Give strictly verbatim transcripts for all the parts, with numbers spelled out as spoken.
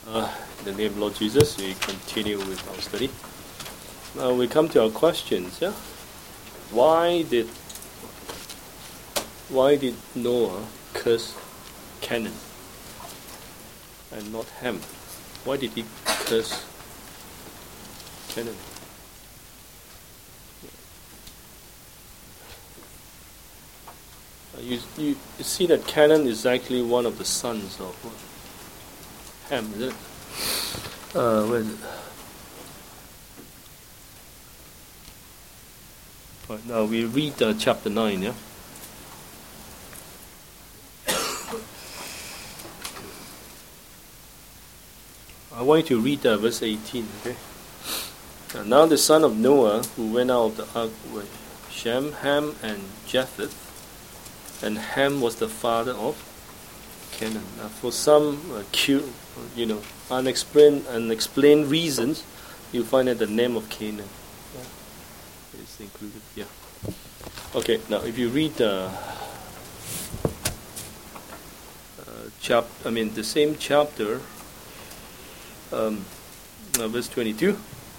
Uh, in the name of Lord Jesus, we continue with our study. Now we come to our questions. Yeah, why did why did Noah curse Canaan and not Ham? Why did he curse Canaan? Uh, you, you you see that Canaan is actually one of the sons of what? Ham, is it? Uh, where is it? Right, now we read uh, chapter nine, yeah? I want you to read uh, verse eighteen, okay? Uh, now the son of Noah who went out of the ark were Shem, Ham, and Japheth, and Ham was the father of Canaan. Now, for some uh, cute, you know, unexplained, unexplained reasons, you find that the name of Canaan yeah, is included. Yeah. Okay. Now, if you read the uh, uh, chap, I mean the same chapter, um, uh, verse twenty-two.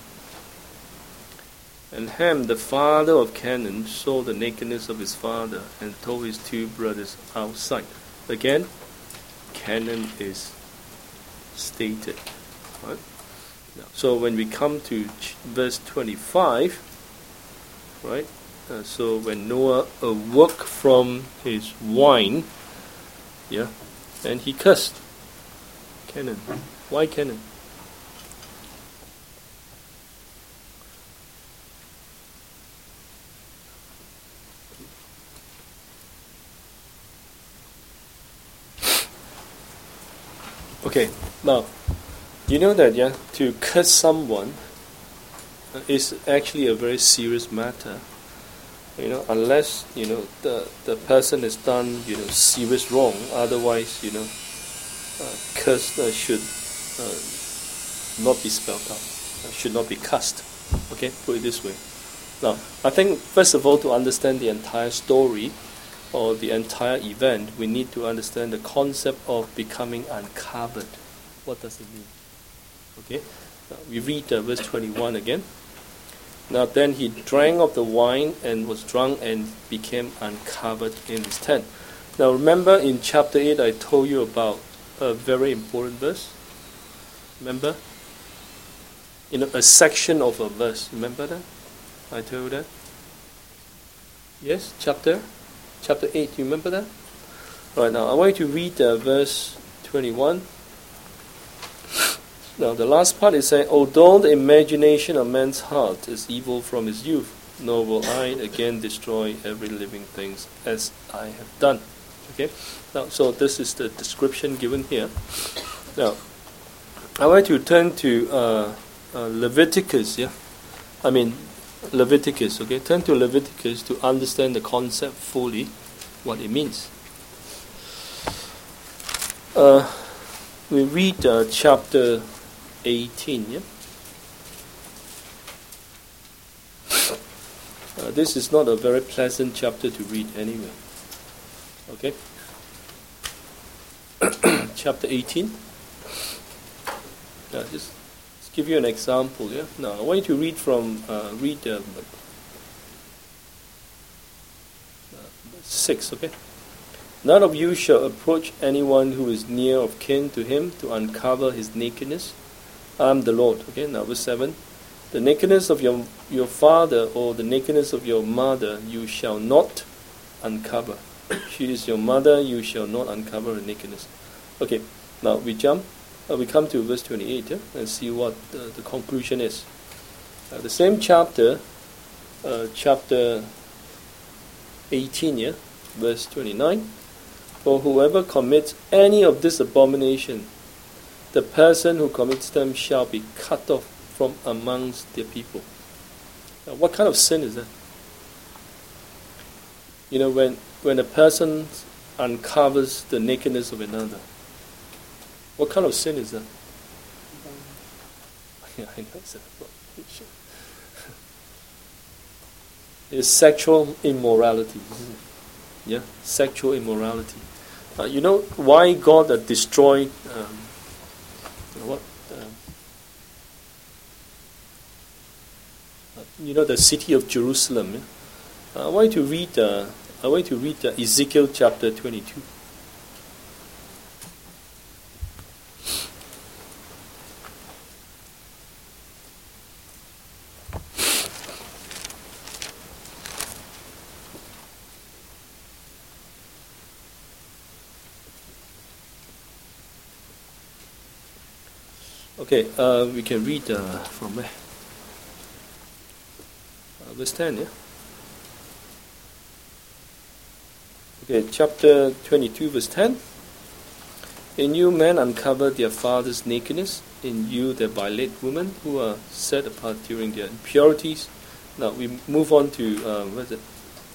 And Ham, the father of Canaan, saw the nakedness of his father and told his two brothers outside. Again, Canaan is stated. Right? Now, so when we come to ch- verse twenty-five, right? Uh, so when Noah awoke from his wine, yeah, and he cursed Canaan. Why Canaan? Okay, now, you know that, yeah, to curse someone uh, is actually a very serious matter. You know, unless, you know, the the person has done, you know, serious wrong. Otherwise, you know, uh, curse uh, should uh, not be spelled out. Uh, should not be cussed. Okay, put it this way. Now, I think, first of all, to understand the entire story, or the entire event, we need to understand the concept of becoming uncovered. What does it mean? Okay, now we read uh, verse twenty-one again. Now then he drank of the wine and was drunk and became uncovered in his tent. Now remember in chapter eight I told you about a very important verse. Remember? You know, a section of a verse. Remember that? I told you that? Yes, chapter? Chapter eight, you remember that? Right, now I want you to read uh, verse twenty-one. Now the last part is saying, although the imagination of man's heart is evil from his youth, nor will I again destroy every living thing as I have done. Okay? Now, so this is the description given here. Now, I want you to turn to uh, uh, Leviticus, yeah? I mean, Leviticus, okay? Turn to Leviticus to understand the concept fully, what it means. Uh, we read uh, chapter eighteen, yeah? Uh, this is not a very pleasant chapter to read anyway. Okay? Chapter eighteen. Uh, just give you an example, yeah? Now, I want you to read from, uh, read uh, six, okay? None of you shall approach anyone who is near of kin to him to uncover his nakedness. I am the Lord, okay? Now, verse seven. The nakedness of your, your father or the nakedness of your mother you shall not uncover. She is your mother, you shall not uncover her nakedness. Okay, now we jump. Uh, we come to verse twenty-eight yeah, and see what uh, the conclusion is. Uh, the same chapter, uh, chapter eighteen, yeah, verse twenty-nine. For whoever commits any of this abomination, the person who commits them shall be cut off from amongst their people. Now, what kind of sin is that? You know, when when a person uncovers the nakedness of another, what kind of sin is that? Yeah, I know it's abomination. It's sexual immorality, isn't it? Yeah, sexual immorality. Uh, you know why God uh, destroyed um, you know what you know, the city of Jerusalem. Yeah? Uh, I want you to read. Uh, I want you to read uh, Ezekiel chapter twenty-two. Okay, uh, we can read uh, from where? Uh, verse ten, yeah? Okay, chapter twenty-two, verse ten. In you men uncover their father's nakedness, in you they violate women who are set apart during their impurities. Now we move on to, uh, what is it?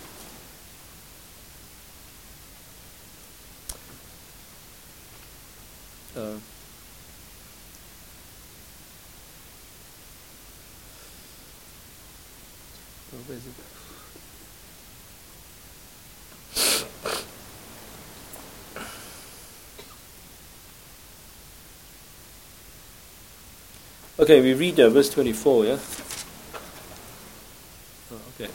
Uh, oh, where is it? Okay, we read uh, verse twenty-four, yeah? Oh, okay.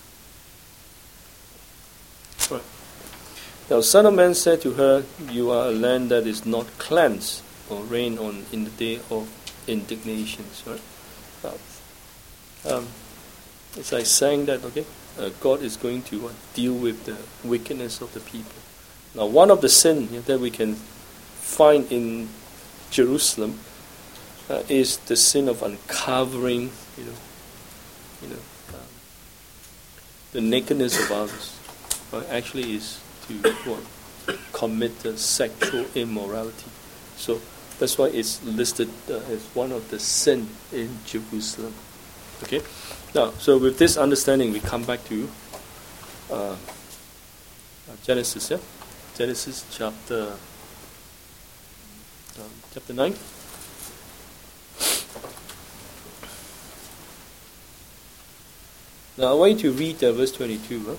All right. Now, Son of Man said to her, you are a land that is not cleansed or rain on in the day of indignations. Right? Now, um, as I sang that, okay, uh, God is going to uh, deal with the wickedness of the people. Now, one of the sins yeah, that we can find in Jerusalem uh, is the sin of uncovering, you know, you know, um, the nakedness of others. Right? Actually, is to what, commit the sexual immorality. So that's why it's listed uh, as one of the sin in Jerusalem. Okay. Now, so with this understanding, we come back to uh, Genesis. Yeah, Genesis chapter um, chapter nine. Now, I want you to read uh, verse twenty-two. Huh?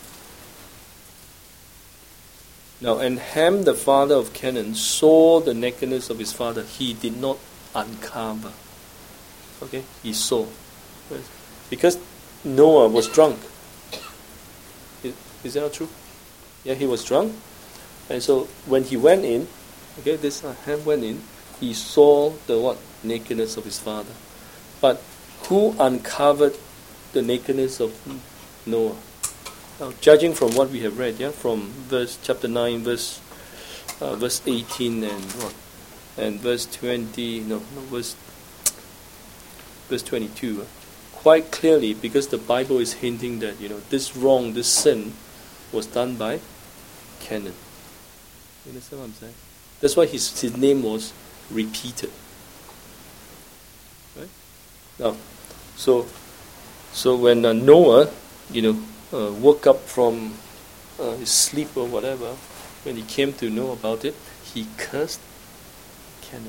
Now, and Ham, the father of Canaan, saw the nakedness of his father. He did not uncover. Okay, he saw. Because Noah was drunk. Is, is that not true? Yeah, he was drunk. And so when he went in, okay, this uh, Ham went in, he saw the what? Nakedness of his father. But who uncovered the nakedness of Noah? Now, judging from what we have read, yeah, from verse chapter nine, verse uh, verse eighteen, and what, and verse twenty, no, no, verse verse twenty-two, uh, quite clearly, because the Bible is hinting that you know this wrong, this sin, was done by Canaan. You understand what I'm saying? That's why his his name was repeated. Right now, so so when uh, Noah, you know. Uh, woke up from uh, his sleep or whatever, when he came to know about it, he cursed Canaan.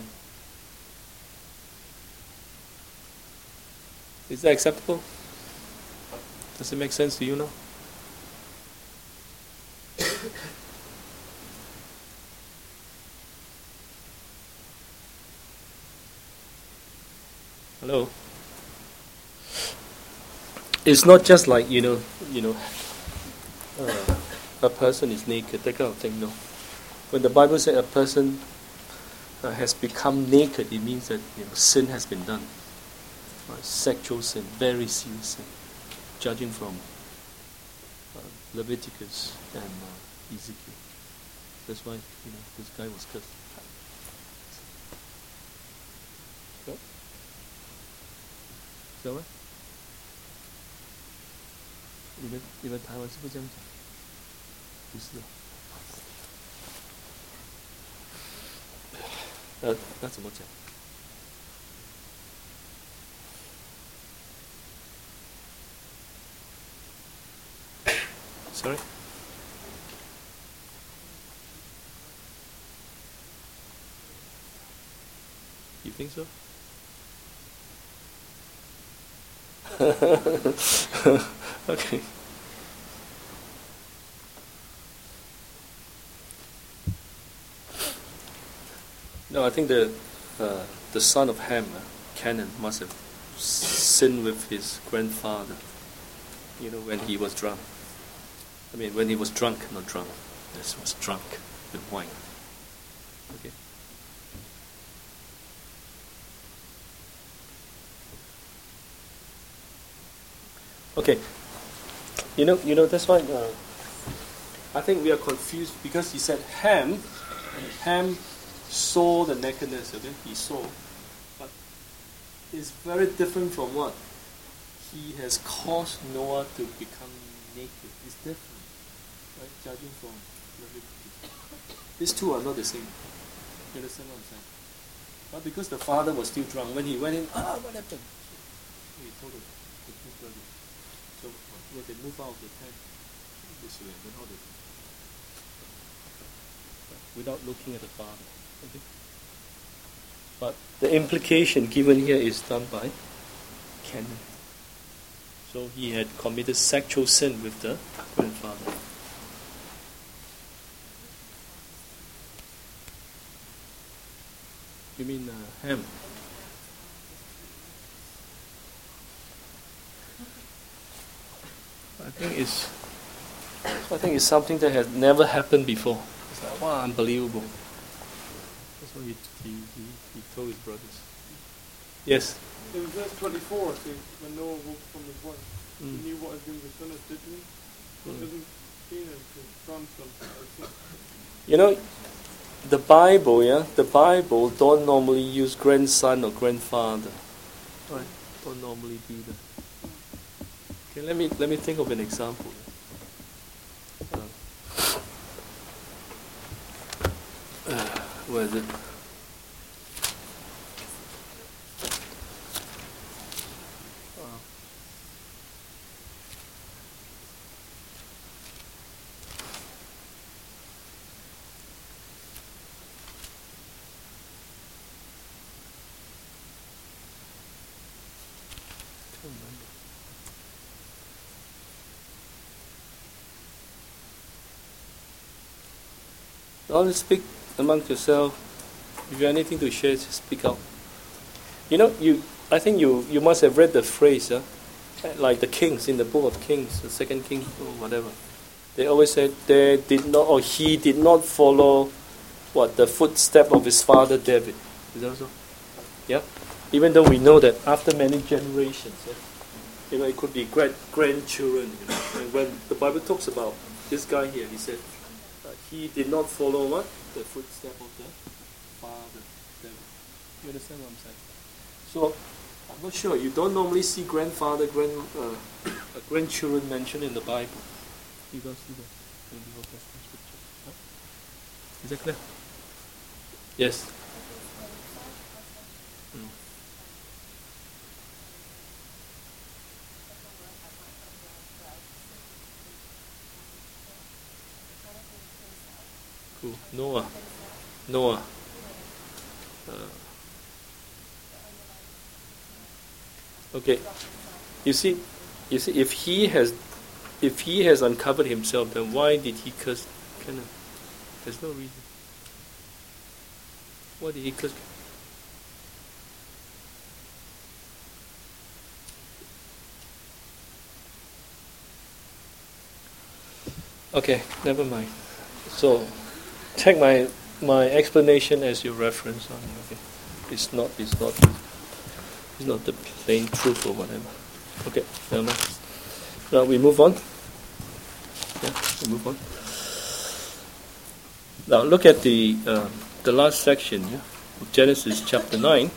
Is that acceptable? Does it make sense to you now? Hello? It's not just like, you know, you know, uh, a person is naked, that kind of thing, no. When the Bible says a person uh, has become naked, it means that you know, sin has been done. Right? Sexual sin, very serious sin, judging from uh, Leviticus and uh, Ezekiel. That's why, you know, this guy was cursed. Right? Is that right? 你们你们台湾是不是这样讲？不是、啊。呃，那怎么讲 ？Sorry. You think so? Okay. No, I think the uh, the son of Ham, uh, Canaan, must have sinned with his grandfather, you know, when he was drunk. I mean, when he was drunk, not drunk. This was drunk with wine. Okay. Okay. You know, you know that's why uh, I think we are confused because he said Ham, Ham saw the nakedness. Okay, he saw, but it's very different from what he has caused Noah to become naked. It's different, right? Judging from Leviticus. These two are not the same. You understand what I'm saying? But because the father was still drunk, when he went in, ah, what happened? So he told the, the two brothers. So when they move out of the tent, this way, then how they do? Without looking at the father. Okay? But the implication given here is done by Canaan. So he had committed sexual sin with the grandfather. You mean uh, Ham? I think it's I think it's something that has never happened before. It's like, wow, unbelievable. That's what he, he, he, he told his brothers. Yes? In verse twenty-four, it says, when Noah woke from his wife, Mm. he knew what had been the son of Diddley. Mm. Doesn't Canaan to grandson, I think. You know, the Bible, yeah, the Bible don't normally use grandson or grandfather. Right? Don't normally do that. Okay, let me let me think of an example. Uh, uh, where is it? Uh, can't remember. Don't speak amongst yourself. If you have anything to share, just speak out. You know, you. I think you, you must have read the phrase, uh, like the kings in the book of Kings, the second king or whatever. They always said they did not, or he did not follow, what, the footstep of his father David. Is that so? Yeah. Even though we know that after many generations, yeah, you know, it could be great grandchildren. You know, and when the Bible talks about this guy here, he said. He did not follow what? The footstep of the father. You understand what I'm saying? So, I'm not sure. You don't normally see grandfather, grand, uh, grandchildren mentioned in the Bible. You don't see that in the Old Testament scripture. Huh? Is that clear? Yes. Mm. Cool. Noah. Noah. Uh, okay. You see, you see, if he has, if he has uncovered himself, then why did he curse Canaan? There's no reason. Why did he curse? Okay, never mind. So, take my my explanation as your reference. On okay, it's not it's not it's not the plain truth or whatever. Okay, never mind. Now we move on. Yeah, we move on. Now look at the uh, the last section, yeah, of Genesis chapter nine,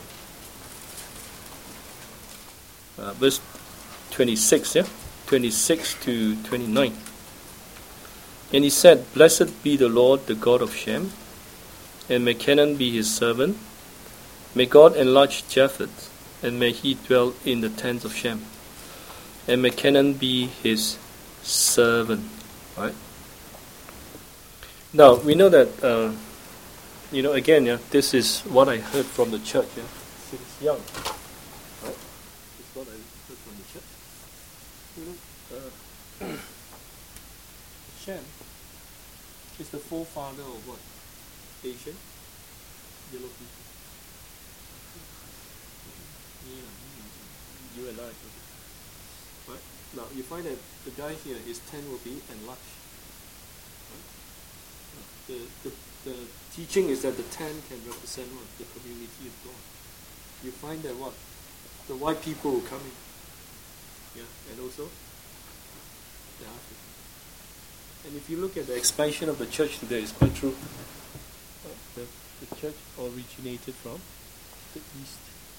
uh, verse twenty-six. Yeah, twenty-six to twenty-nine. And he said, Blessed be the Lord, the God of Shem, and may Canaan be his servant. May God enlarge Japheth, and may he dwell in the tents of Shem. And may Canaan be his servant. Right? Now, we know that, uh, you know, again, yeah, this is what I heard from the church, yeah, since young. Right? This is what I heard from the church. You know, uh, Shem is the forefather of what? Asian? Yellow people. you and I. Right? Now you find that the guy here, his tent will be enlarged. Right? The, the the teaching is that the tent can represent what? The community of God. You find that what? The white people will come in. Yeah, and also the African. And if you look at the expansion of the church today, it's quite true. Uh, the, the church originated from the east.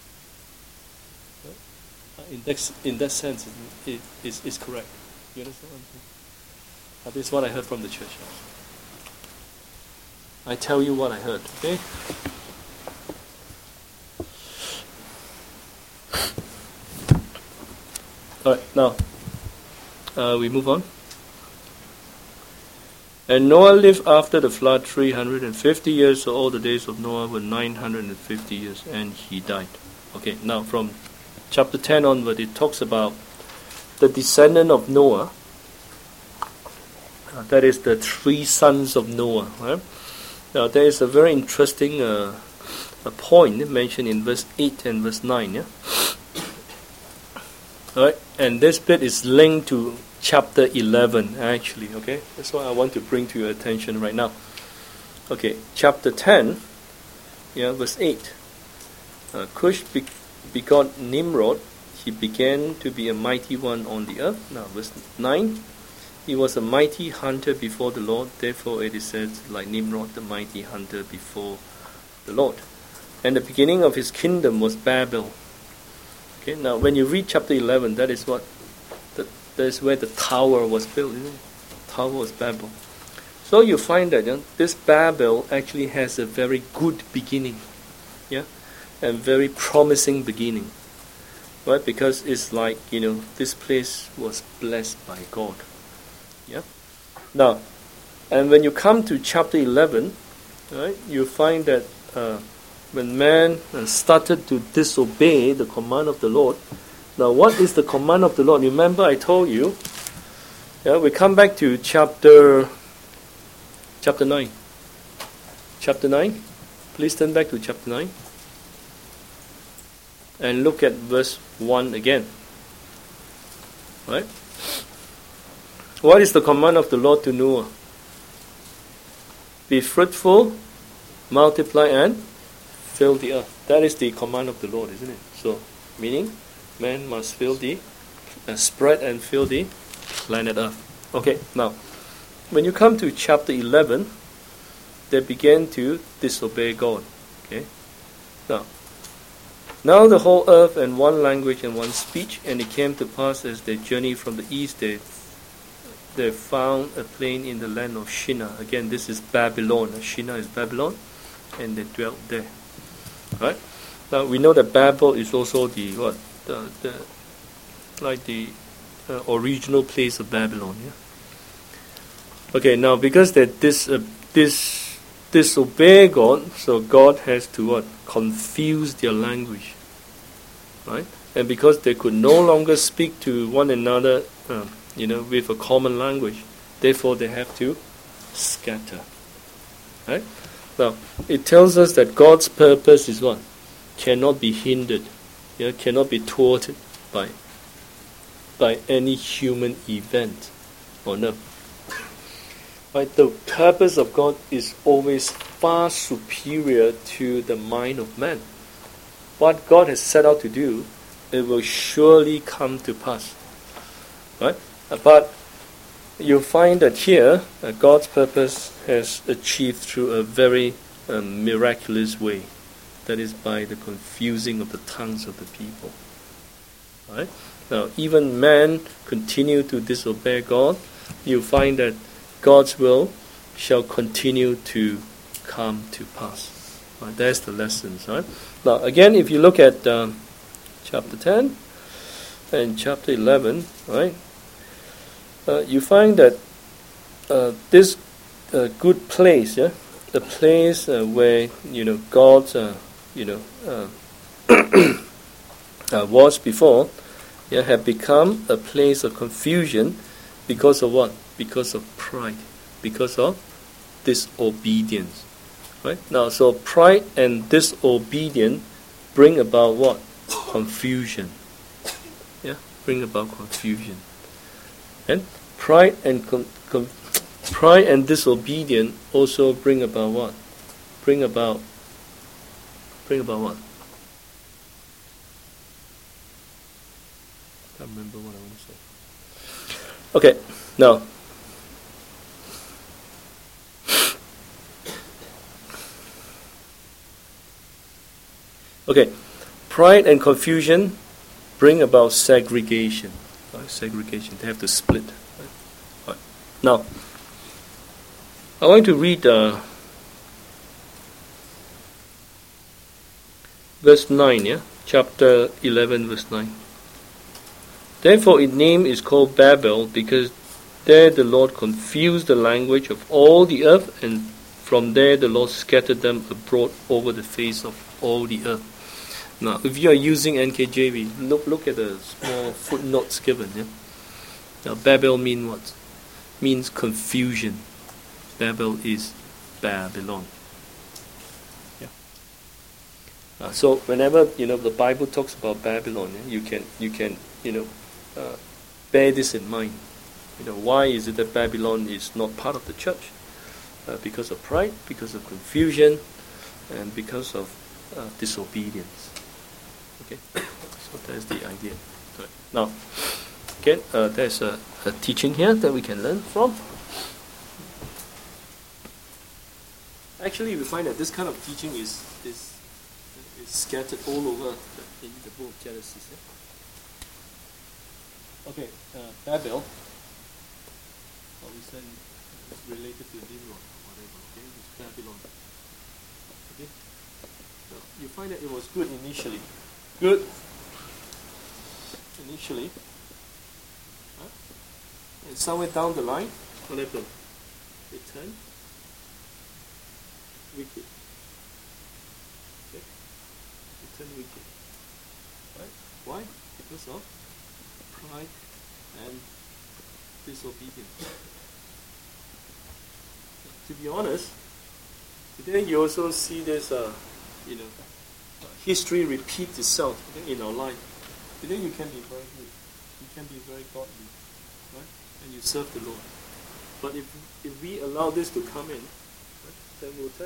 Right? Uh, in, that, in that sense, it, it is is correct. You understand what I'm saying? Uh, this is what I heard from the church. I tell you what I heard, okay? Alright, now, uh, we move on. And Noah lived after the flood three hundred fifty years, so all the days of Noah were nine hundred fifty years, and he died. Okay, now from chapter ten onward, it talks about the descendant of Noah. Uh, that is the three sons of Noah. Right? Now, there is a very interesting uh, a point mentioned in verse eight and verse nine. Yeah? Alright, and this bit is linked to chapter eleven, actually. Okay, that's what I want to bring to your attention right now. Okay, chapter ten, yeah, verse eight. Uh, Cush be- begot Nimrod. He began to be a mighty one on the earth. Now, verse nine. He was a mighty hunter before the Lord. Therefore, it is said, like Nimrod, the mighty hunter before the Lord. And the beginning of his kingdom was Babel. Okay, now when you read chapter eleven, that is what the, that is where the tower was built, isn't it? Tower was Babel. So you find that you know, this Babel actually has a very good beginning, yeah, and very promising beginning, right? Because it's like you know this place was blessed by God, yeah. Now, and when you come to chapter eleven, right, you find that. Uh, When man started to disobey the command of the Lord. Now, what is the command of the Lord? Remember, I told you. Yeah, we come back to chapter, chapter nine. Chapter nine. Please turn back to chapter nine, and look at verse one again. Right? What is the command of the Lord to Noah? Be fruitful, multiply, and fill the earth. That is the command of the Lord, isn't it? So, meaning, man must fill the, uh, spread and fill the planet Earth. Okay, now, when you come to chapter eleven, they began to disobey God. Okay, now, now the whole earth and one language and one speech, and it came to pass as they journeyed from the east, they they found a plain in the land of Shinar. Again, this is Babylon. Shinar is Babylon, and they dwelt there. Right? Now we know that Babel is also the what the, the like the uh, original place of Babylon. Yeah. Okay. Now because that this uh, this disobey God, so God has to what confuse their language, right? And because they could no longer speak to one another, uh, you know, with a common language, therefore they have to scatter. Right? Now, it tells us that God's purpose is what? Cannot be hindered, yeah, cannot be thwarted by by any human event or no. Right? The purpose of God is always far superior to the mind of man. What God has set out to do, it will surely come to pass. Right? But you find that here, uh, God's purpose has achieved through a very uh, miraculous way. That is by the confusing of the tongues of the people. Right? Now, even man continue to disobey God, you find that God's will shall continue to come to pass. Right? That's the lessons. Right? Now, again, if you look at um, chapter ten and chapter eleven, right? Uh, you find that uh, this uh, good place, yeah, the place uh, where you know God, uh, you know, uh, uh, was before, yeah, have become a place of confusion because of what? Because of pride, because of disobedience. Right now, so pride and disobedience bring about what? Confusion. bring about confusion. And pride and con- con- pride and disobedience also bring about what? Bring about bring about what? I can't remember what I want to say. Okay, now okay, pride and confusion bring about segregation. Right? Segregation. They have to split. Right? Right. Now, I want to read uh, verse nine. Yeah, chapter eleven, verse nine. Therefore, its name is called Babel, because there the Lord confused the language of all the earth, and from there the Lord scattered them abroad over the face of all the earth. Now, if you are using N K J V, look look at the small footnotes given. Yeah. Now, Babel means what? Means confusion. Babel is Babylon. Yeah. Uh, so whenever you know the Bible talks about Babylon, yeah, you can you can you know uh, bear this in mind. You know, why is it that Babylon is not part of the church? Uh, because of pride, because of confusion, and because of uh, disobedience. Okay, so that's the idea. Right. Now, again, uh, there's a, a teaching here that we can learn from. Actually, we find that this kind of teaching is is, is scattered all over the, in the book of Genesis. Yeah? Okay, uh, Babel. Well, we said it's related to Nimrod, whatever. Okay, it's Babylon. Okay, so you find that it was good initially. Good initially, huh? And somewhere down the line, what happened? It turned wicked. Okay? It turned wicked. Right? Why? Because of pride and disobedience. To be honest, today you also see this, uh, you know, history repeats itself in our life. Today you can be very good, you can be very godly, right? And you serve the Lord. But if if we allow this to come in, right, then we'll turn.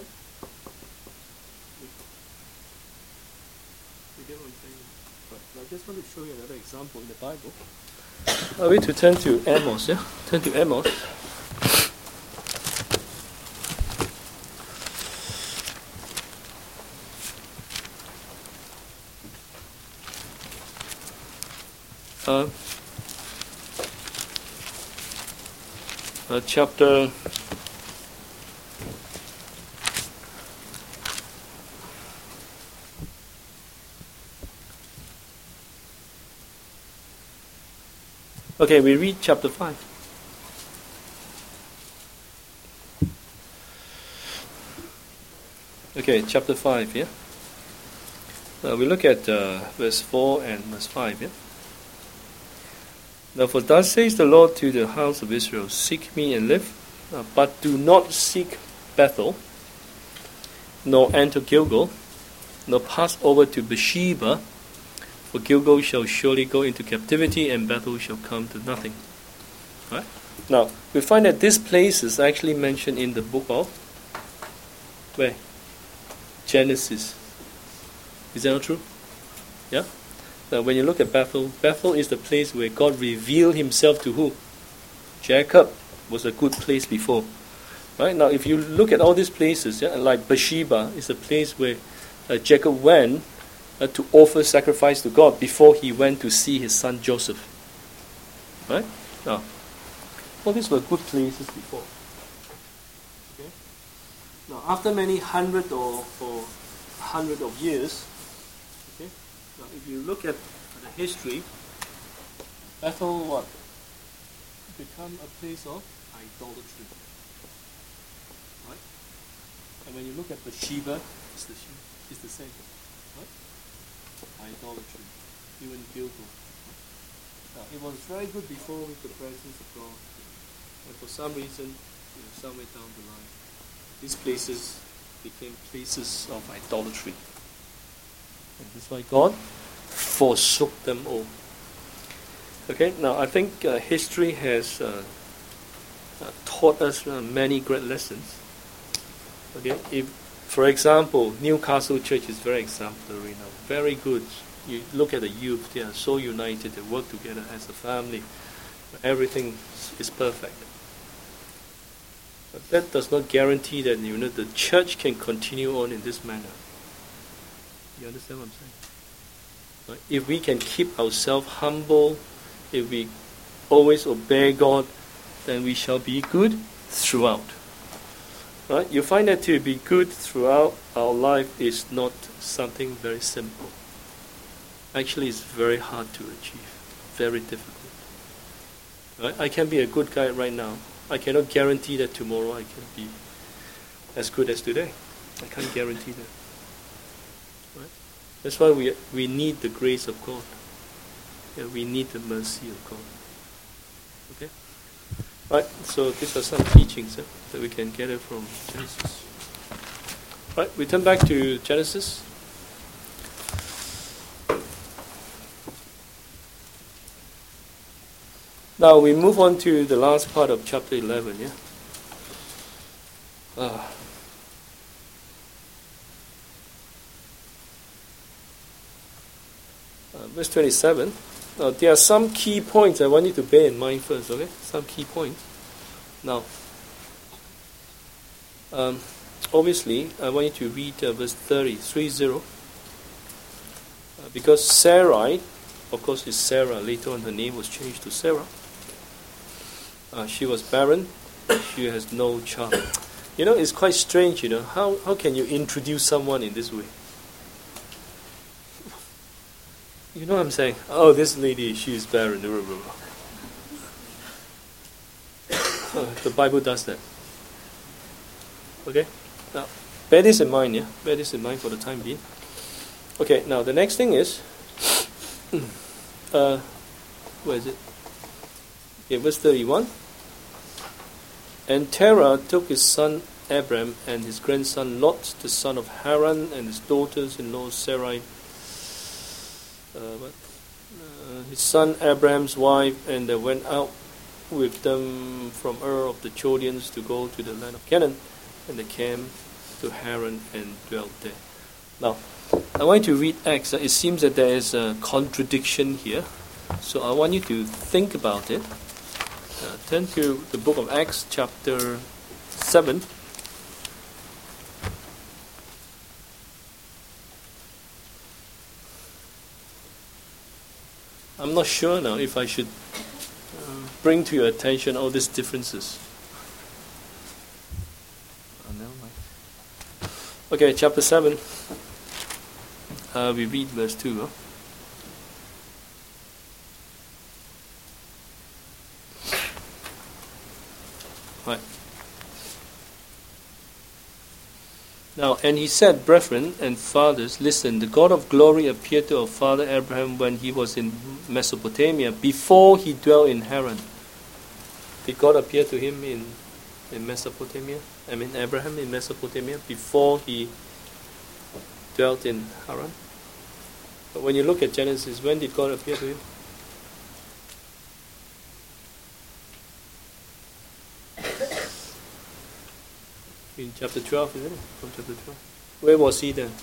You get what I'm saying? But I just want to show you another example in the Bible. Are we to turn to Amos? Yeah, turn to Amos. Uh, uh, chapter okay, we read chapter five. Okay, chapter five. Yeah. Uh, we look at uh, verse four and verse five. Yeah. Now, for thus says the Lord to the house of Israel, seek me and live, uh, but do not seek Bethel, nor enter Gilgal, nor pass over to Beersheba, for Gilgal shall surely go into captivity, and Bethel shall come to nothing. Right? Now, we find that this place is actually mentioned in the book of where? Genesis. Is that not true? Yeah? Now, when you look at Bethel, Bethel is the place where God revealed himself to who? Jacob was a good place before. Right? Now, if you look at all these places, yeah, like Beersheba is a place where uh, Jacob went uh, to offer sacrifice to God before he went to see his son Joseph. Right? Now, all these were good places before. Okay? Now, after many hundred or, or hundred of years, okay, now if you look at the history, Bethel what? Become a place of idolatry. Right? And when you look at Beersheba, it's the, it's the same. Right? Idolatry. Even Gilgal. Now, it was very good before with the presence of God. And for some reason, you know, somewhere down the line, these places became places of idolatry. And that's why God forsook them all. Okay, now I think uh, history has uh, uh, taught us uh, many great lessons. Okay, if, for example, Newcastle Church is very exemplary now, very good. You look at the youth; they are so united. They work together as a family. Everything is perfect. But that does not guarantee that you know the church can continue on in this manner. You understand what I'm saying? Right? If we can keep ourselves humble, if we always obey God, then we shall be good throughout. Right? You find that to be good throughout our life is not something very simple. Actually, it's very hard to achieve, very difficult. Right? I can be a good guy right now. I cannot guarantee that tomorrow I can be as good as today. I can't guarantee that. Right? That's why we we need the grace of God. Yeah, we need the mercy of God. Okay? Right, so these are some teachings eh, that we can gather from Genesis. Right, we turn back to Genesis. Now we move on to the last part of chapter eleven, yeah? Ah. Uh, verse twenty-seven. Now, there are some key points I want you to bear in mind first, okay? Some key points. Now, um, obviously, I want you to read uh, verse thirty, three zero. Uh, because Sarai, of course, it's Sarah. Later on, her name was changed to Sarah. Uh, she was barren. She has no child. You know, it's quite strange, you know. How, how can you introduce someone in this way? You know what I'm saying? Oh, this lady, she is barren. Oh, the Bible does that. Okay? Now, bear this in mind, yeah? Bear this in mind for the time being. Okay, now the next thing is, uh, where is it? Okay, verse thirty-one. And Terah took his son Abram and his grandson Lot, the son of Haran, and his daughters-in-law Sarai, Uh, but, uh, his son Abraham's wife, and they went out with them from Ur of the Chaldeans to go to the land of Canaan, and they came to Haran and dwelt there. Now, I want you to read Acts. It seems that there is a contradiction here, so I want you to think about it. Uh, turn to the book of Acts, chapter seven. I'm not sure now if I should uh, bring to your attention all these differences. Oh, never mind. Okay, chapter seven. Uh, we read verse two. Huh? Right. Now, and he said, Brethren and fathers, listen, the God of glory appeared to our father Abraham when he was in Mesopotamia, before he dwelt in Haran. Did God appear to him in, in Mesopotamia? I mean, Abraham in Mesopotamia, before he dwelt in Haran? But when you look at Genesis, when did God appear to him? In chapter twelve, isn't it? From chapter twelve. Where was he then?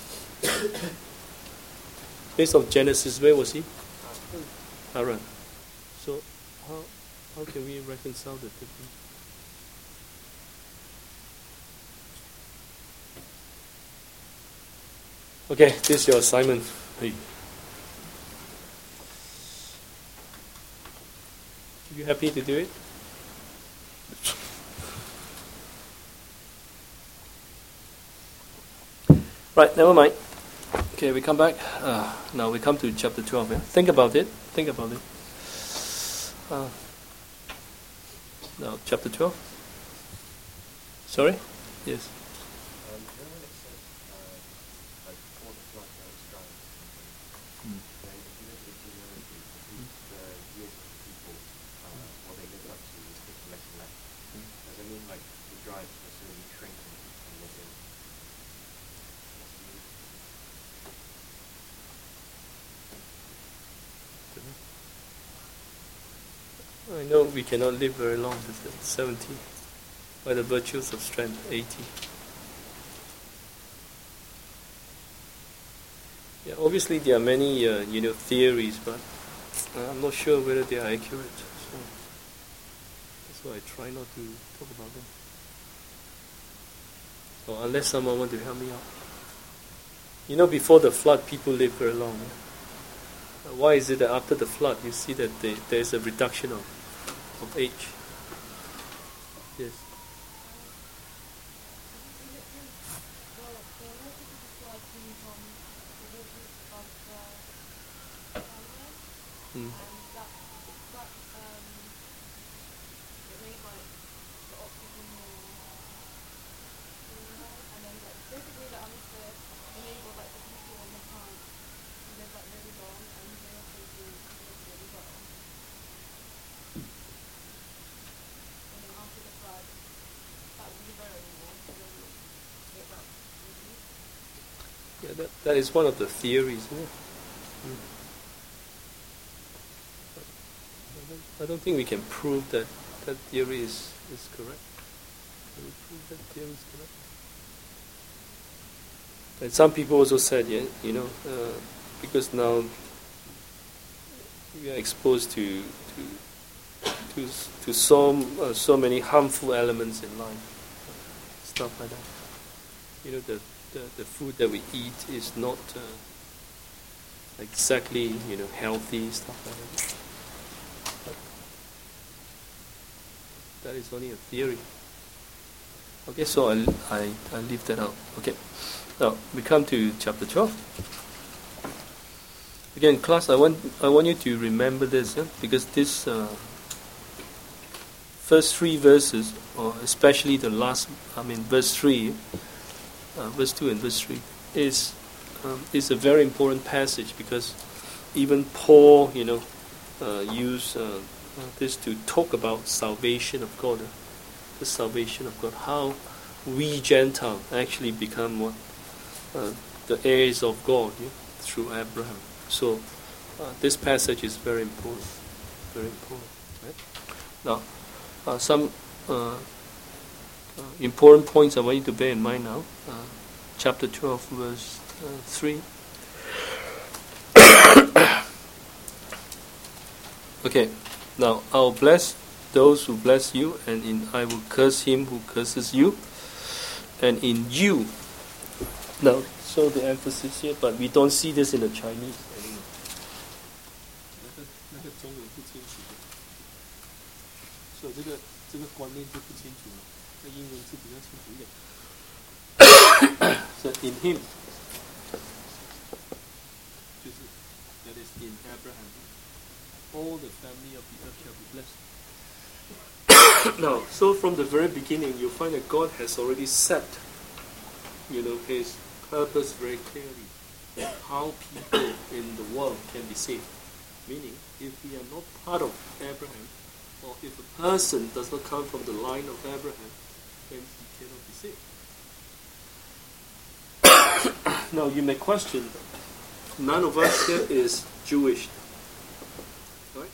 Based on Genesis, where was he? Haran. So, how how can we reconcile the difference? Okay, this is your assignment. Hey. Are you happy to do it? Right, never mind. Okay, we come back. Uh, now we come to chapter twelve. Yeah? Think about it. Think about it. Uh, now, chapter twelve. Sorry? Yes. Um, you know when it says, uh, like, before the flood there was drought, Mm. then if you look at the genealogy, the years of the people, uh, what they lived up to was getting less and less. Mm. Does it mean, like, the drives were slowly shrinking and living? What's the meaning? I know we cannot live very long, is it? seventy. By the virtues of strength, eighty. Yeah, obviously there are many, uh, you know, theories, but uh, I'm not sure whether they are accurate. So that's why I try not to talk about them. Or unless someone wants to help me out. You know, before the flood, people lived very long. Yeah? Uh, why is it that after the flood, you see that they, there is a reduction of, of age? Yes. Mm. Yeah, that, that is one of the theories. Yeah. Mm. I, don't, I don't think we can prove that that theory is, is correct. Can we prove that theory is correct? And some people also said, yeah, you know, uh, because now we are exposed to to to, to so uh, so many harmful elements in life, stuff like that. You know, the the, the food that we eat is not uh, exactly, you know, healthy, stuff like that. But that is only a theory. Okay, so I I I leave that out. Okay. Now we come to chapter twelve. Again, class, I want I want you to remember this, yeah? Because this uh, first three verses, or especially the last, I mean, verse three, uh, verse two and verse three, is um, is a very important passage, because even Paul, you know, uh, used uh, this to talk about salvation of God, uh, the salvation of God, how we Gentiles actually become what. Uh, the heirs of God, yeah, through Abraham. So uh, this passage is very important, very important. Right? Now, uh, some uh, uh, important points I want you to bear in mind now. Uh, chapter twelve, verse uh, three. Okay. Now, I will bless those who bless you, and in I will curse him who curses you, and in you. Now, so the emphasis here, but we don't see this in the Chinese anymore. 那个中文不清楚的，所以这个这个观念就不清楚了。那英文是比较清楚一点。So in him, 就是 that is in Abraham, all the family of the earth shall be blessed. Now, so from the very beginning, you find that God has already set, you know, his purpose very clearly, how people in the world can be saved. Meaning, if we are not part of Abraham, or if a person does not come from the line of Abraham, then he cannot be saved. Now, you may question, none of us here is Jewish, right?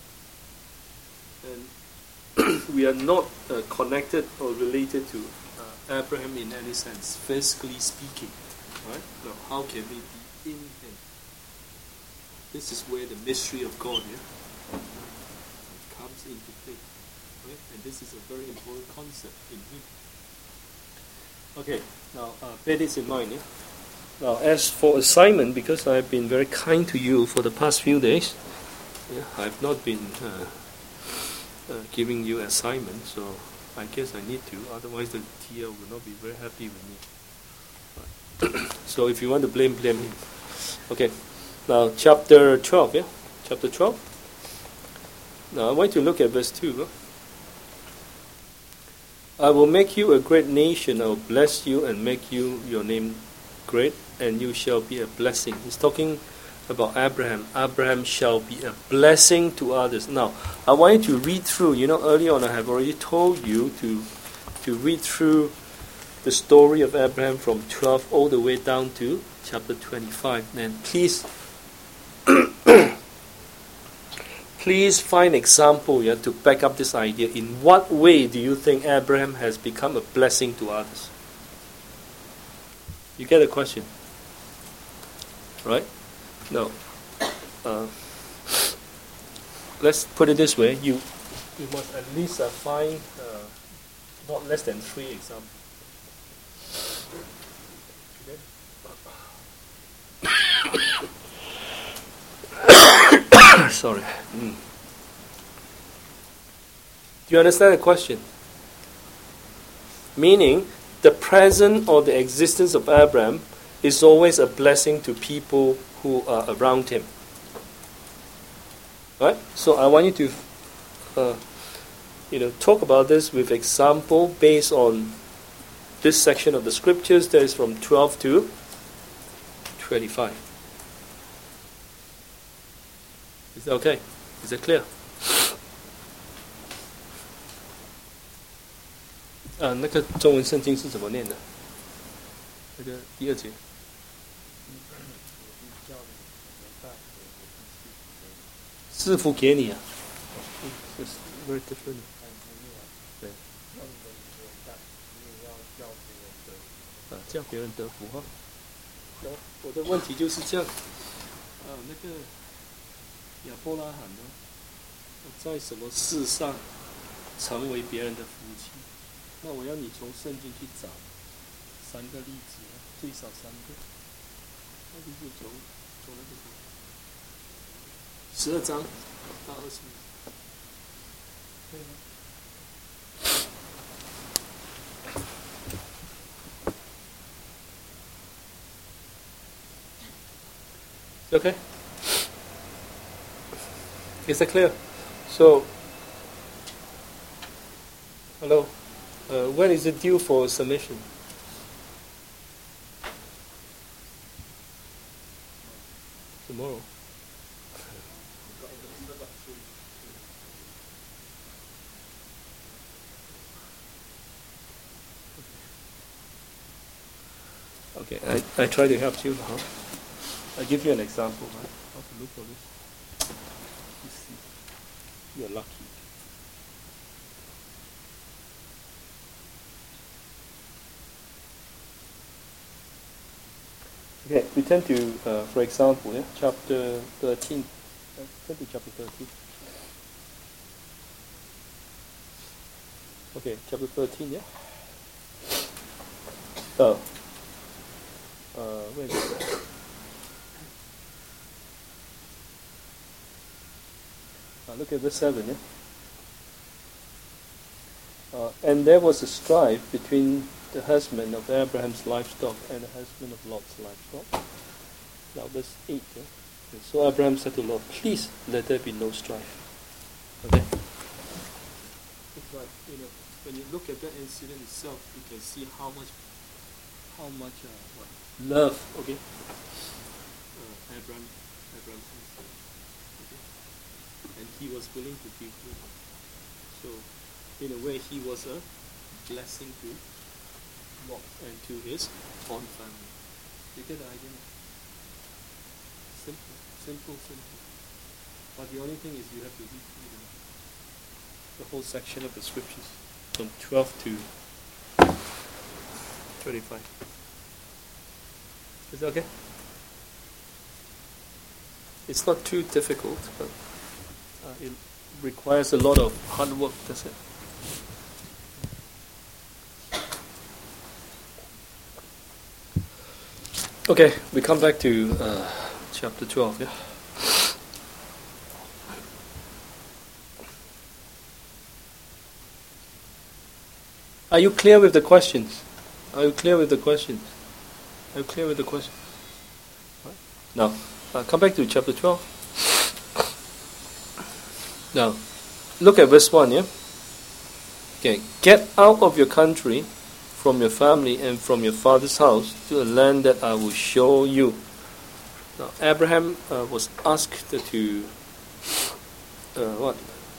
And we are not uh, connected or related to uh, Abraham in any sense, physically speaking. Right? Now, how can we be in him? This is where the mystery of God, yeah, comes into play. Right? And this is a very important concept in him. Okay, now uh, bear this in mind. Yeah? Now, as for assignment, because I've been very kind to you for the past few days, yeah, I've not been uh, uh, giving you assignment, so I guess I need to. Otherwise, the T L will not be very happy with me. So if you want to blame, blame him. Okay. Now, chapter twelve, yeah? Chapter twelve. Now, I want to look at verse two. Huh? I will make you a great nation. I will bless you and make you your name great, and you shall be a blessing. He's talking about Abraham. Abraham shall be a blessing to others. Now, I want you to read through. You know, earlier on I have already told you to to read through the story of Abraham from twelve all the way down to chapter twenty-five. And please please find example yeah, to back up this idea. In what way do you think Abraham has become a blessing to others? You get the question, right? No. Uh, let's put it this way. You you must at least uh, find uh, not less than three examples. Okay? Sorry. Mm. Do you understand the question? Meaning, the presence or the existence of Abraham is always a blessing to people who are around him. Right? So I want you to, uh, you know, talk about this with example based on this section of the scriptures that is from twelve to twenty-five. Is that okay? Is that clear? 啊，那个中文圣经是怎么念的？那个第二节。赐福给你啊。It's very different. 对。啊，叫别人得福哈。我我的问题就是这样。啊，那个亚伯拉罕呢，在什么事上成为别人的福气？那我要你从圣经去找三个例子，最少三个。那就是从从那个十二章到二十五，可以吗？Okay. Is that clear? So, hello. Uh, when is it due for submission? Tomorrow. Okay, I, I try to help you. Huh? I'll give you an example. Right? How to look for this. You see, you're lucky. Okay, we turn to, uh, for example, yeah, chapter thirteen. Uh, turn to chapter thirteen. Okay, chapter thirteen, yeah? Oh. Uh, where is it? Uh, look at verse seven, yeah? Uh, and there was a strife between the husband of Abraham's livestock and the husband of Lot's livestock. Now verse eight. Yeah? And so Abraham said to Lot, please let there be no strife. Okay? It's like, you know, when you look at that incident itself, you can see how much, how much uh, what, love, okay? Uh, Abraham, Abraham has. Okay? And he was willing to give him. So, in a way, he was a blessing to Lot and to his own family. You get the idea? Simple, simple, simple. But the only thing is you have to read you know, the whole section of the scriptures from twelve to twenty-five. Is that okay? It's not too difficult, but uh, it requires a lot of hard work, that's it. Okay, we come back to uh, chapter twelve, yeah? Are you clear with the questions? Are you clear with the questions? Are you clear with the questions? Right. Now, uh, come back to chapter twelve. Now, look at verse one, yeah? Okay, get out of your country, from your family and from your father's house to a land that I will show you. Now, Abraham uh, was asked to uh, what?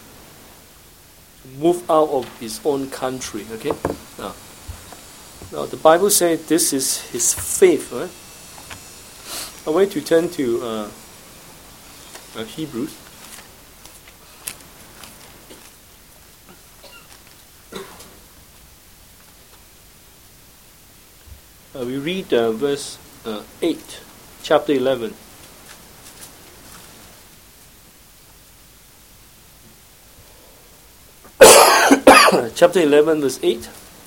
Move out of his own country. Okay. Now, now the Bible says this is his faith. Right? I want you to turn to uh, uh, Hebrews. Uh, we read uh, verse uh, eight, chapter eleven. Chapter eleven, verse eight.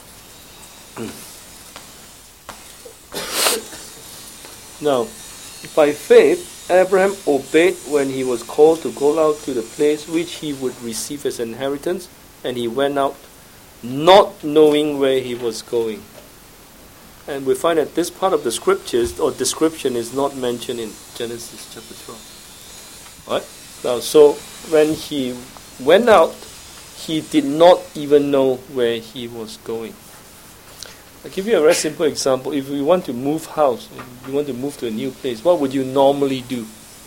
Now, by faith, Abraham obeyed when he was called to go out to the place which he would receive as an inheritance, and he went out, not knowing where he was going. And we find that this part of the scriptures or description is not mentioned in Genesis chapter twelve. Right? Now, so when he went out, he did not even know where he was going. I'll give you a very simple example. If you want to move house, if you want to move to a new place, what would you normally do?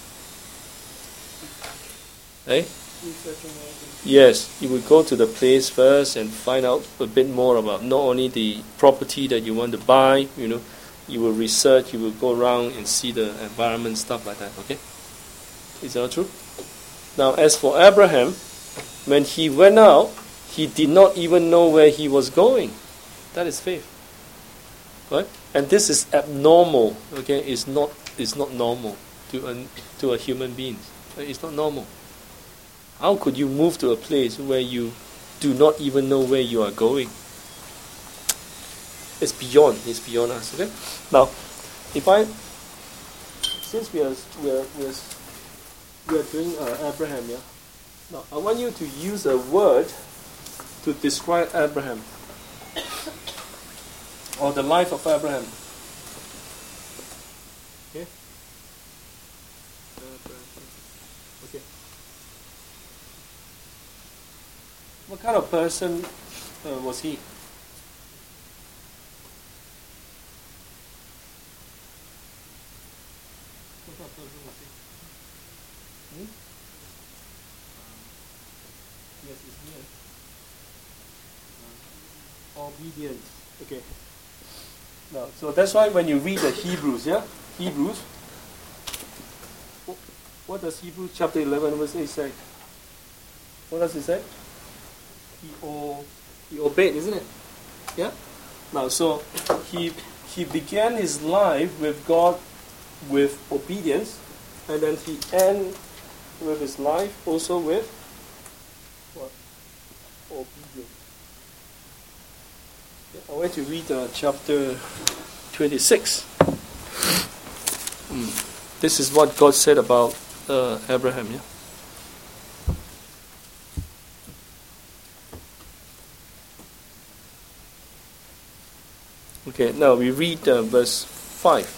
Eh? Yes, you would go to the place first and find out a bit more about not only the property that you want to buy, you know, you will research, you will go around and see the environment, stuff like that, okay? Is that true? Now, as for Abraham, when he went out, he did not even know where he was going. That is faith. Right? And this is abnormal, okay? It's not, it's not normal to a, to a human being. It's not normal. How could you move to a place where you do not even know where you are going? It's beyond, it's beyond us, okay? Now, if I, since we are, we are, we are, we are doing uh, Abraham, yeah? Now, I want you to use a word to describe Abraham or the life of Abraham. Okay? Okay. What kind of person uh, was he? What kind of person was he? Hmm? Yes, it's here. Uh, obedience. Okay. Now, so that's why when you read the Hebrews, yeah, Hebrews. What does Hebrews chapter eleven verse eight say? What does it say? He o- he obeyed, isn't it? Yeah. Now, so he he began his life with God with obedience, and then he ended with his life also with what? Obedience. I want to read uh, chapter twenty-six. Mm. This is what God said about uh, Abraham. Yeah. Okay. Now we read uh, verse five.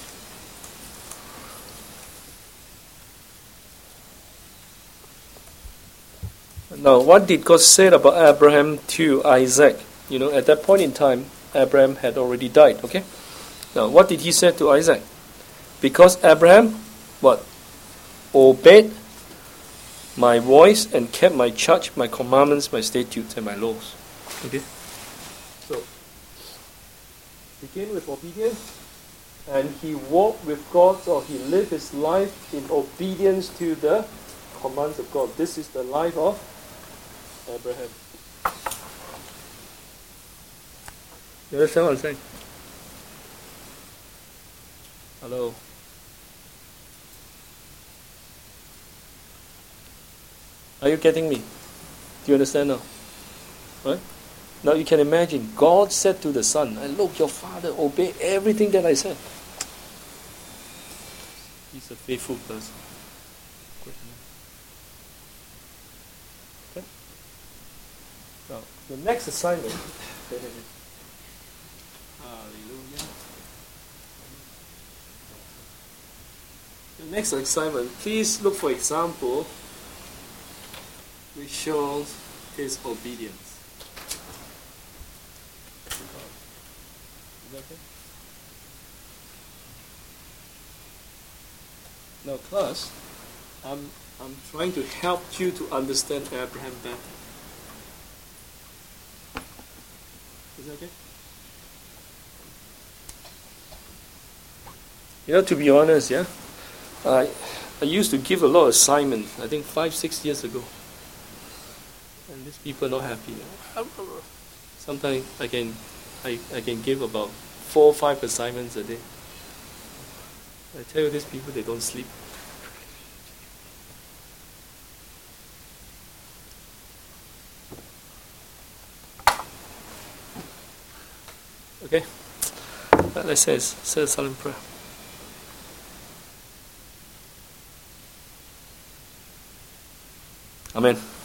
Now, what did God say about Abraham to Isaac? You know, at that point in time, Abraham had already died, okay? Now, what did he say to Isaac? Because Abraham, what? Obeyed my voice and kept my charge, my commandments, my statutes, and my laws. Okay? So, begin with obedience, and he walked with God, or he lived his life in obedience to the commands of God. This is the life of Abraham. You understand what I'm saying? Hello? Are you getting me? Do you understand now? Right? Now you can imagine, God said to the son, look, your father obeyed everything that I said. He's a faithful person. Okay? Now, the next assignment. Hallelujah. The next assignment, please look for example which shows his obedience. Is that okay? Now, class, I'm I'm trying to help you to understand Abraham better. Is that okay? You know, to be honest, yeah, I I used to give a lot of assignments, I think five, six years ago. And these people are not happy. Sometimes I can I, I can give about four or five assignments a day. I tell you, these people, they don't sleep. Okay, uh, let's say, say a silent prayer. Amen.